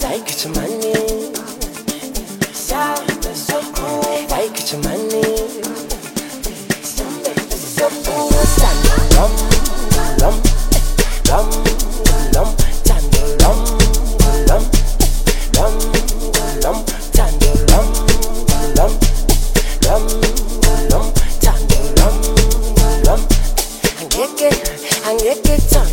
Ay, get your money. So cool. Ay, get your money. So cool. Rum, rum, rum, rum, tando rum, rum, rum, rum, tando rum, rum, rum, rum, tando rum, rum. Angeke, tando.